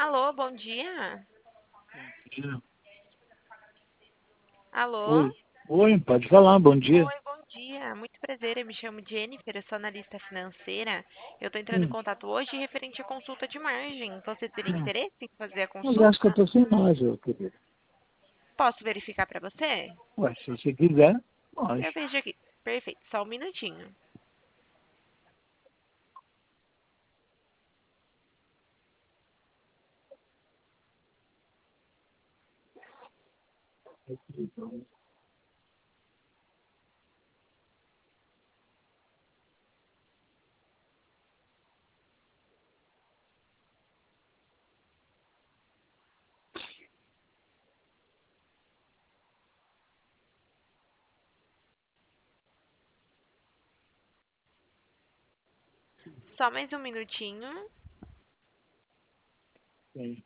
Alô, bom dia. Dia. Alô? Oi. Oi, pode falar, bom dia. Oi, bom dia. Muito prazer, eu me chamo Jennifer, eu sou analista financeira. Eu estou entrando em Hum, contato hoje referente à consulta de margem. Você teria hum. interesse em fazer a Mas acho que eu consulta? tô sem margem, querido. Posso verificar para você? Ué, se você quiser, pode. Eu vejo aqui. Perfeito, só um minutinho. Só mais um minutinho. Sim.